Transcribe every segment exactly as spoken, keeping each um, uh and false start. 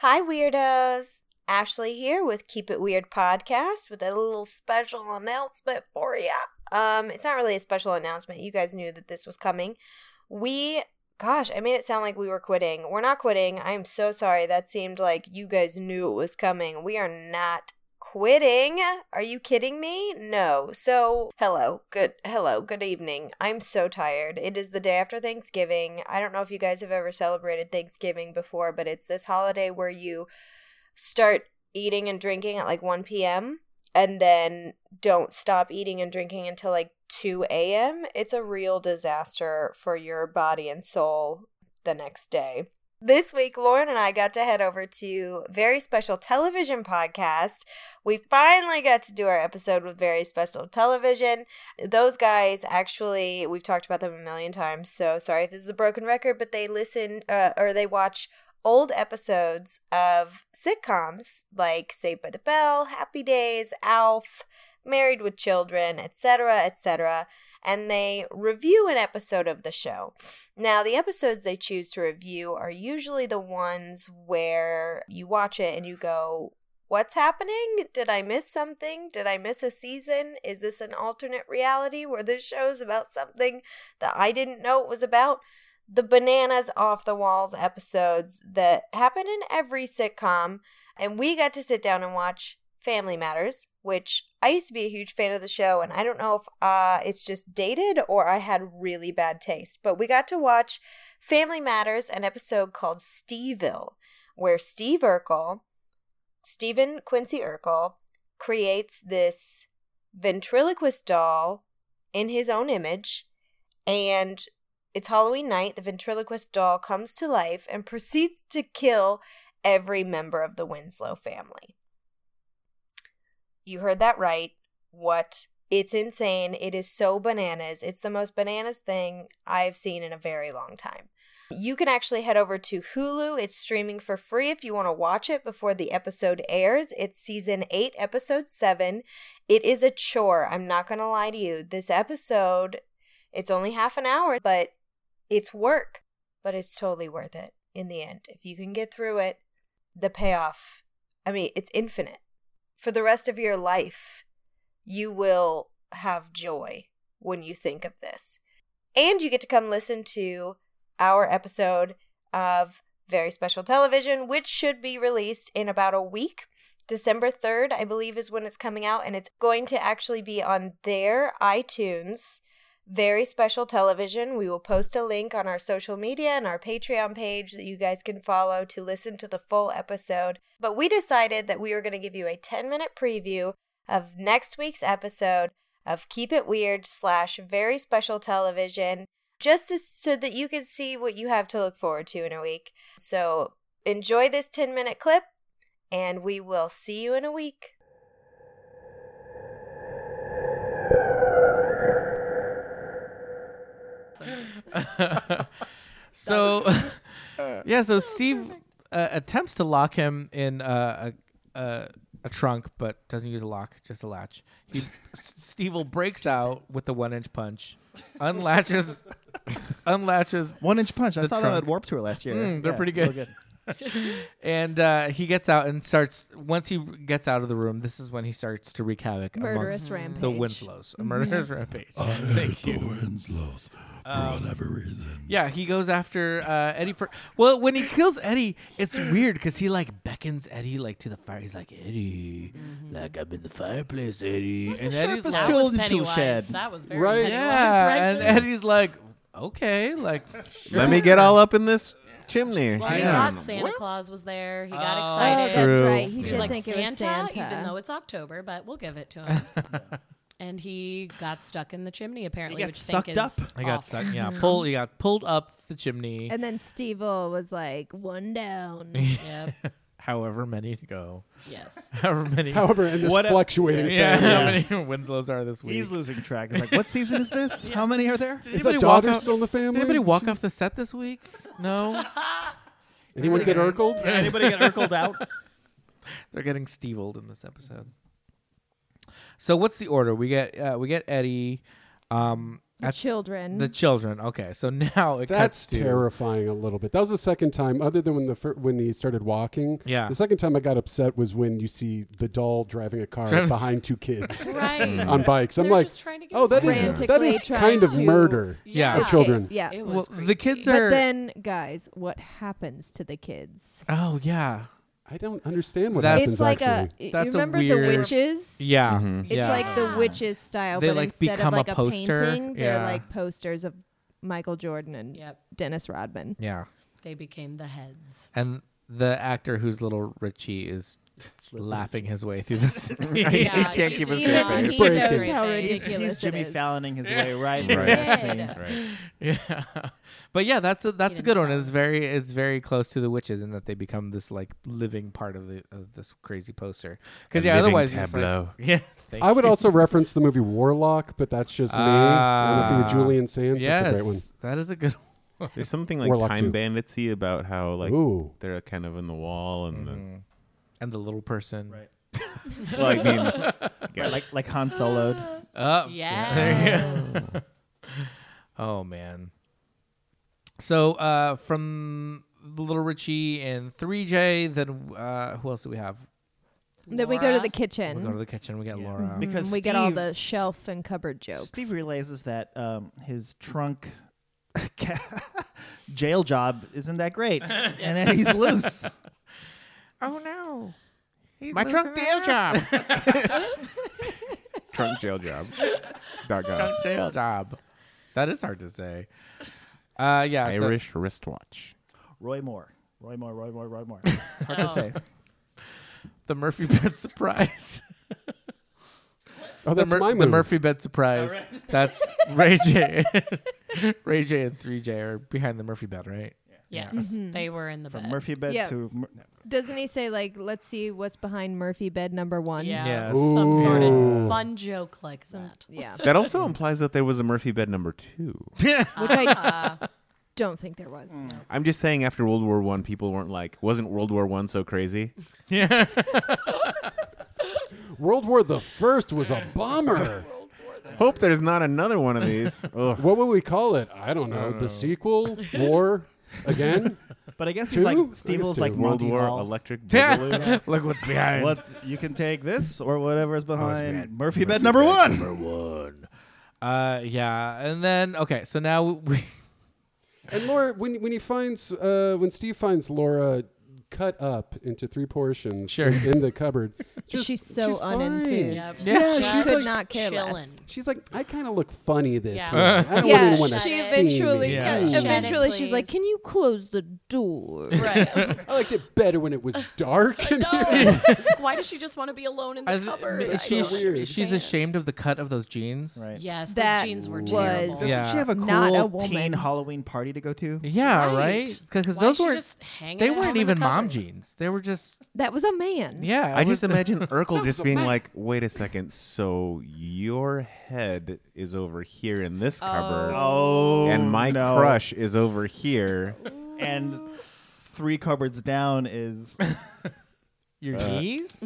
Hi, weirdos. Ashley here with Keep It Weird Podcast with a little special announcement for ya. Um, it's not really a special announcement. You guys knew that this was coming. We, gosh, I made it sound like we were quitting. We're not quitting. I'm so sorry. That seemed like you guys knew it was coming. We are not quitting. Are you kidding me? No. So, hello. Good, hello. Good evening. I'm so tired. It is the day after Thanksgiving. I don't know if you guys have ever celebrated Thanksgiving before, but it's this holiday where you start eating and drinking at like one p.m. and then don't stop eating and drinking until like two a.m. It's a real disaster for your body and soul the next day. This week, Lauren and I got to head over to Very Special Television Podcast. We finally got to do our episode with Very Special Television. Those guys actually, we've talked about them a million times, so sorry if this is a broken record, but they listen uh, or they watch old episodes of sitcoms like Saved by the Bell, Happy Days, Alf, Married with Children, et cetera, et cetera, and they review an episode of the show. Now, the episodes they choose to review are usually the ones where you watch it and you go, what's happening? Did I miss something? Did I miss a season? Is this an alternate reality where this show's about something that I didn't know it was about? The bananas off the walls episodes that happen in every sitcom. And we got to sit down and watch Family Matters, which I used to be a huge fan of the show, and I don't know if uh, it's just dated or I had really bad taste. But we got to watch Family Matters, an episode called Steveville, where Steve Urkel, Stephen Quincy Urkel, creates this ventriloquist doll in his own image, and it's Halloween night. The ventriloquist doll comes to life and proceeds to kill every member of the Winslow family. You heard that right. What? It's insane. It is so bananas. It's the most bananas thing I've seen in a very long time. You can actually head over to Hulu. It's streaming for free if you want to watch it before the episode airs. It's season eight, episode seven. It is a chore. I'm not going to lie to you. This episode, it's only half an hour, but it's work. But it's totally worth it in the end. If you can get through it, the payoff, I mean, it's infinite. For the rest of your life, you will have joy when you think of this. And you get to come listen to our episode of Very Special Television, which should be released in about a week. December third, I believe, is when it's coming out, and it's going to actually be on their iTunes, Very Special Television. We will post a link on our social media and our Patreon page that you guys can follow to listen to the full episode. But we decided that we were going to give you a ten-minute preview of next week's episode of Keep It Weird slash Very Special Television, just to, so that you can see what you have to look forward to in a week. So enjoy this ten-minute clip, and we will see you in a week. so yeah so Steve uh, attempts to lock him in uh, a, a a trunk, but doesn't use a lock, just a latch. He Steve breaks out with the one inch punch, unlatches unlatches one inch punch. I saw trunk. that at Warped Tour last year. Mm, they're yeah, pretty good. good. And uh, he gets out and starts. Once he gets out of the room, this is when he starts to wreak havoc Murderous amongst rampage. the Winslows. A murderous Yes. rampage. I Thank hate you. the Winslows for Um, whatever reason. Yeah, he goes after uh, Eddie for. Well, when he kills Eddie, it's weird because he like beckons Eddie like to the fire. He's like, Eddie, Mm-hmm. like I'm in the fireplace, Eddie, and sharp Eddie's is like, still was in the tool Pennywise. shed. That was very Right. Pennywise yeah, right and there. Eddie's like, okay, like, sure. Let me get all up in this chimney. Well, he Yeah. thought Santa Claus was there. He got Oh, Oh, excited. that's True. right. He, He did was like, think Santa, it was Santa. even though it's October, but we'll give it to him. And he got stuck in the chimney, apparently, He got which sucked think is up? I got awful. stuck. Yeah, pulled. He got pulled up the chimney. And then Steve-O was like, one down. Yep. However many to go. Yes. However many. However, in this What a- fluctuating yeah, thing, how yeah. many Winslows are this week? He's losing track. He's like, what season is this? How many are there? Did Is anybody that walk daughter off- still in the family? Did anybody walk off the set this week? No. Anyone get Urkeled? Did anybody get Urkeled out? They're getting Steve-old in this episode. So what's the order? We get uh, we get Eddie. Um, That's children. The children. Okay, so now it That's cuts to terrifying a little bit. That was the second time, other than when the fir- when he started walking. Yeah. The second time I got upset was when you see the doll driving a car Driving- behind two kids Right. on bikes. I'm They're like, just trying to get oh, that is frantically that is trying kind of to- murder Yeah. for Yeah. children. Yeah. It Well, was the kids creepy. are. But then, guys, what happens to the kids? Oh yeah, I don't understand what That's- happens It's like actually. a. That's a You remember weird- the witches? yeah, Mhm. It's yeah. like the witches style, They, but like, instead become of like a a, poster. painting, they're Yeah. like posters of Michael Jordan and Yep. Dennis Rodman. yeah. They became the heads. And the actor who's little Richie is laughing his way through this. Yeah, he can't you keep a do straight not- face. he Bracing. knows He's- how face. He's, ridiculous he's Jimmy it is. Falloning his way right into Right. that Did. scene. Right. Yeah, but yeah, that's a, that's a didn't good one. sell It's it. very it's very close to the witches in that they become this like living part of the of this crazy poster. Because A yeah, living otherwise you're just like- tableau. yeah. thank I would you. also reference the movie Warlock, but that's just me. I don't know if you Ah. were Julian Sands. Yes, That's a great one. that is a good one. There's something like Warlock Time too. Banditsy about how like Ooh. they're kind of in the wall and Mhm. And the little person. Right. the, well, I mean, yeah, Right, like like Han Solo'd. Oh, Yes. there you go. Oh man. So uh, from Little Richie and three J, then uh, who else do we have? Then we go to Laura. the We kitchen. go to the kitchen. We got Yeah. Laura. Mhm. Because we get all Steve- the shelf and cupboard jokes. Steve realizes that um, his trunk jail job isn't that great, and then he's loose. Oh no. He's my trunk losing jail it. job. Trunk jail job. Dot com. Trunk jail job. That is hard to say. Uh, yeah. so- Irish wristwatch. Roy Moore, Roy Moore, Roy Moore, Roy Moore. Hard to Oh. say. the Murphy bed surprise. Oh, the, that's Mur- my the movie. Murphy bed surprise. That's Ray J. Ray J and three J are behind the Murphy bed, right? Yes, Mhm. they were in the From bed. Murphy bed Yeah. to Mur- no. Doesn't he say like, let's see what's behind Murphy bed number one? Yeah, Yes. some sort Ooh. of fun joke like that. Yeah. That also implies that there was a Murphy bed number two. Which I Uh, don't think there was. I'm just saying, after World War One, people weren't like, wasn't World War One so crazy? Yeah. World War the First was a bomber. Hope there's not another one of these. Ugh. What would we call it? I don't know. The sequel? War? Again? But I guess Two? he's I like guess Steve was two. like World Monty War Hall. Electric Boogaloo. Look what's behind. What's you can take this or whatever's behind behind Murphy, bed number one. Number one. Uh, yeah, and then okay, so now we. And Laura, when when he finds uh, when Steve finds Laura cut up into three portions Sure. in, in the cupboard, just, she's so she's fine. unenthused. Yep. Yeah, Yeah, Just she's could like, not care chillin'. less. she's like, I kind of look funny this Yeah. way. I don't Yeah, want anyone to she shut see eventually, me. Yeah. yeah, Shut it, eventually she's like, please. "Can you close the door?" right. I liked it better when it was dark. in here. No. Why does she just want to be alone in the I th- cupboard? is I she don't sh- weird. she's understand. ashamed of the cut of those jeans. Right. Yes, That those jeans were was- terrible. Doesn't Yeah. she have a cool Not a teen woman. Halloween party to go to? Yeah, right. Because Why those is she weren't. just hanging They at home weren't in the even mom cupboard? jeans. They were just. That was a man. Yeah. I it just was- imagine Urkel was just a being man. like, wait a second, so your head is over here in this cupboard, Oh, and my no. crush is over here. And three cupboards down is Your Uh, knees.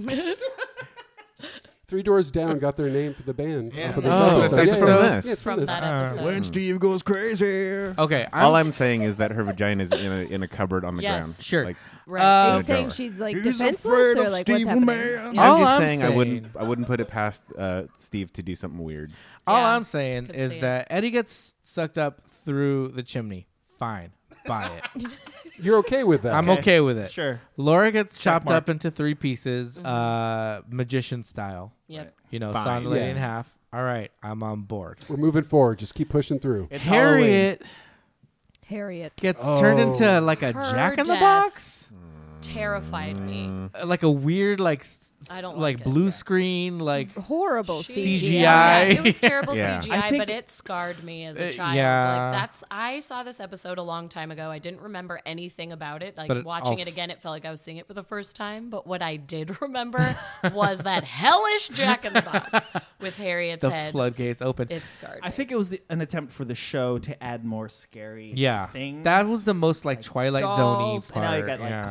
Three Doors Down got their name for the band. Yeah. Off of this Oh, episode. that's yeah, from yeah. this. Yeah, it's from, From this. that Uh, episode. when Steve goes crazy. Okay. I'm, All I'm saying is that her vagina is in a in a cupboard on the Yes. ground. Sure. Like, Right. Uh, Are No you saying door. she's like He's defenseless afraid or of like Steve what's happening? Man. Yeah. All I'm just I'm saying, I wouldn't saying- I wouldn't put it past uh, Steve to do something weird. all Yeah, I'm saying could is see it. that Eddie gets sucked up through the chimney. Fine. Buy it. You're okay with that? I'm Okay. okay with it. Sure. Laura gets chopped mark. up into three pieces, Mm-hmm. uh, magician style. Yep. You know, Fine. saw the lady Yeah. in half. All right, I'm on board. We're moving forward. Just keep pushing through. It's Halloween. Harriet Harriet. gets turned Oh. into like a Her Jack in the death. Box, Terrified me. Uh, like a weird like s- I don't like like it. blue Yeah. screen like Horrible She- C G I. Yeah, it was terrible Yeah. C G I I, think- but it scarred me as a Uh, child. yeah. Like that's I saw this episode a long time ago. I didn't remember anything about it. Like But it watching all it f- again, it felt like I was seeing it for the first time. But what I did remember was that hellish Jack in the Box with Harriet's the head. floodgates open. It scarred. I me. think it was the, an attempt for the show to add more scary Yeah, things. that was the most like Twilight Zone-y dolls, part. and now you got like yeah. clowns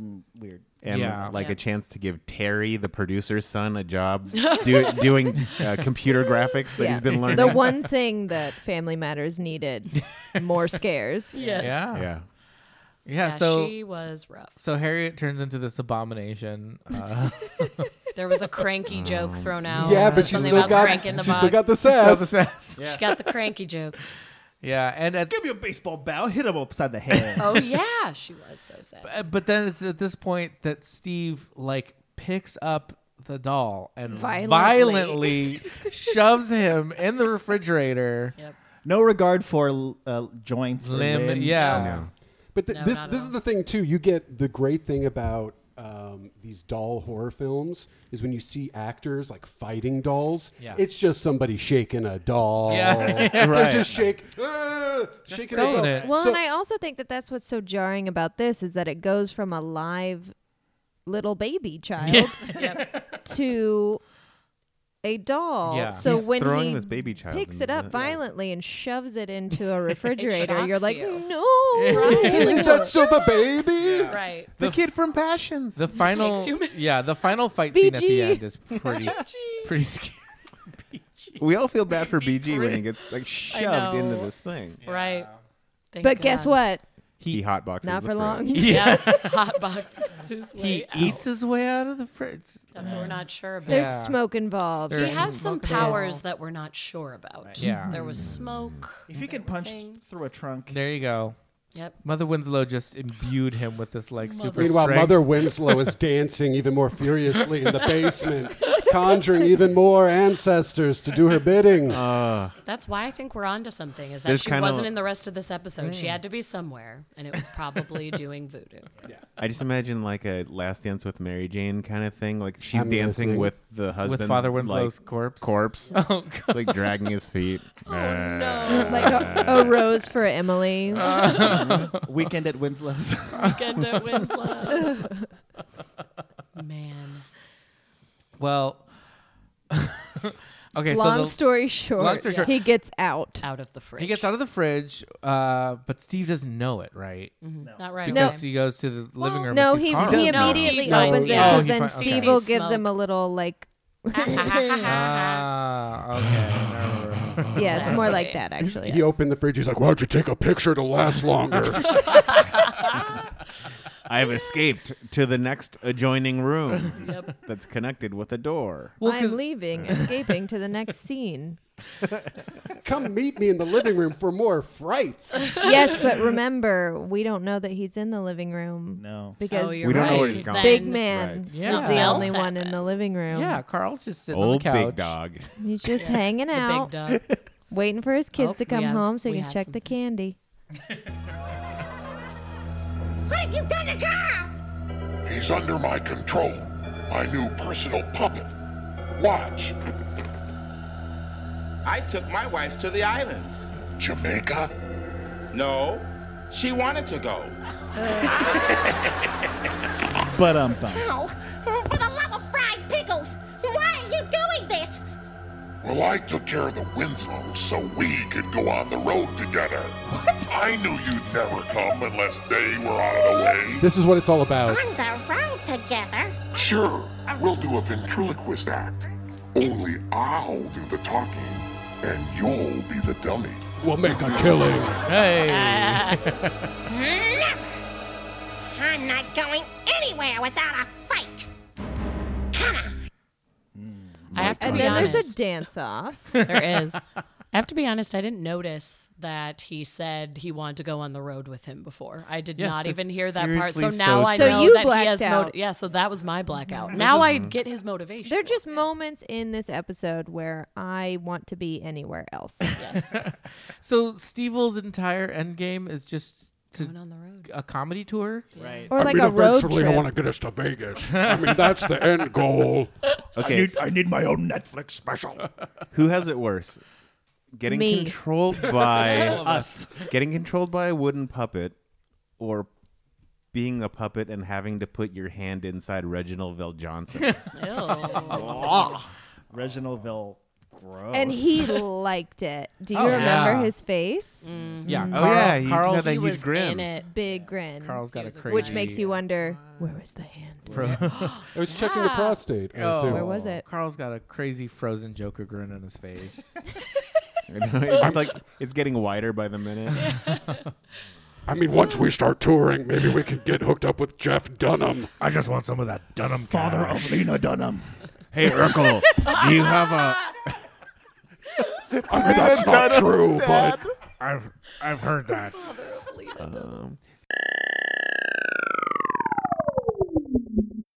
and weird. And Yeah. like Yeah. a chance to give Terry, the producer's son, a job do, doing uh, computer graphics that Yeah. he's been learning. The one thing that Family Matters needed, more scares. Yes. Yeah. yeah. Yeah. Yeah, so she was rough. so Harriet turns into this abomination. Uh, There was a cranky joke thrown out. Yeah, but she Something still about got cranking the she still box. got the so sass. the sass. She got the cranky joke. Yeah, and at, Give me a baseball bat. Hit him upside the head. Oh yeah, she was so sad. uh, but then it's at this point that Steve like picks up the doll and Violently. violently shoves him in the refrigerator. Yep. No regard for uh, joints or Limb, limbs. yeah. Yeah. But th- No, this not at this all. is the thing too. You get the great thing about um, these doll horror films is when you see actors like fighting dolls. Yeah. It's just somebody shaking a doll. Yeah. They're Right. just shake, uh, shaking a saying doll. it. Well, So- and I also think that that's what's so jarring about this is that it goes from a live little baby child Yep. to a doll. Yeah. So He's when throwing he this baby child picks into it up the- violently and shoves it into a refrigerator, you're shocks like, you. no. Is that still the baby? Right. The kid from Passions. The final, takes two minutes. yeah, the final fight scene at the B G. end is pretty, pretty scary. We all feel bad for B G when he Great. gets like I shoved into know. this thing. Right. Thank But guess God. what? He hotboxes Not the for long. fridge. Yeah. Hot boxes his way He out. eats his way out of the fridge. That's what we're not sure about. There's Yeah. smoke involved. There's He has some smoke powers involved. that we're not sure about. Yeah. There was smoke. If he there could were punch things. through a trunk. There you go. Yep. Mother Winslow just imbued him with this like Mother- super Meanwhile, strength. Mother Winslow is dancing even more furiously in the basement, conjuring even more ancestors to do her bidding. Uh, That's why I think we're onto something. Is that There's she kinda- wasn't in the rest of this episode. She had to be somewhere, and it was probably doing voodoo. I just imagine like a Last Dance with Mary Jane kind of thing. Like she's I'm dancing listening. with the husband, with Father Winslow's corpse. corpse, Oh god. like dragging his feet. Oh no! Like a, a rose for Emily. Weekend at Winslow's. Weekend at Winslow. Man. Well. okay, long so the, story short, long story short- he gets out. Out of the fridge. he gets out of the fridge, uh, but Steve doesn't know it, right? Mhm. Not right Because away. he goes to the living room. No, and sees he, Carl. he No, immediately he finds- opens it yeah. Oh, because he then fin- okay. Steve will Sees gives him smoke. a little like. Ah, okay. I remember. Yeah, it's more like Exactly. that actually. He opened the fridge. He's like, "Why don't you take a picture to last longer?" I have escaped to the next adjoining room Yep. that's connected with a door. Well, 'cause- I'm leaving, escaping to the next scene. Come meet me in the living room for more frights. Yes, but remember, we don't know that he's in the living room No. because Oh, you're We don't know right. where he's 'cause gone. Big then Man Right. is Yeah. the else only one in the happens. living room. yeah, Carl's just sitting on Old the couch. big dog. He's just Yes, hanging the out, big dog. waiting for his kids Oh, to we come have- home so we he can have check the something. candy. What have you done to Carl? He's under my control. My new personal puppet. Watch. I took my wife to the islands. Jamaica? No, she wanted to go. But um bum. Oh, for the love of fried pickles! Why are you doing this? Well, I took care of the Winslows so we could go on the road together. What? I knew you'd never come unless they were out of the way. This is what it's all about. On the road together? Sure, we'll do a ventriloquist act. Only I'll do the talking, and you'll be the dummy. We'll make a killing. Hey. Never! I'm not going anywhere without a fight. Come on. I have to And be then honest. there's a dance off. There is. I have to be honest, I didn't notice that he said he wanted to go on the road with him before. I did Yeah, not it's even hear that part. So seriously now so I So know you that he has blacked moti- out. Yeah, so that was my blackout. Now I get his motivation. They're just moments in this episode where I want to be anywhere else. yes, So Stevel's entire end game is just to going on the road. a comedy tour. Right. Or like a road eventually, trip. I want to get us to Vegas. I mean, that's the end goal. Okay, I need my own Netflix special. who has it worse? Getting Me. controlled by Us. getting controlled by a wooden puppet, or being a puppet and having to put your hand inside Reginald Vell Johnson. Ew. Reginald Ville. Gross. And he liked it. Do you Oh, remember yeah. his face? Yeah. Oh, Carl, yeah, he Carl, just had that He huge was grin. in it. Big grin. Carl's got He a was crazy. Which makes you wonder, where was the hand? Fro- I was checking the Yeah. prostate. I Oh. assume. Where was it? Carl's got a crazy frozen Joker grin on his face. You know, it's just like it's getting wider by the minute. I mean, once we start touring, maybe we can get hooked up with Jeff Dunham. I just want some of that Dunham. Father of Lena Dunham. Hey, Urkel, do you have a? I mean, that's not true, but I've I've heard that. Um,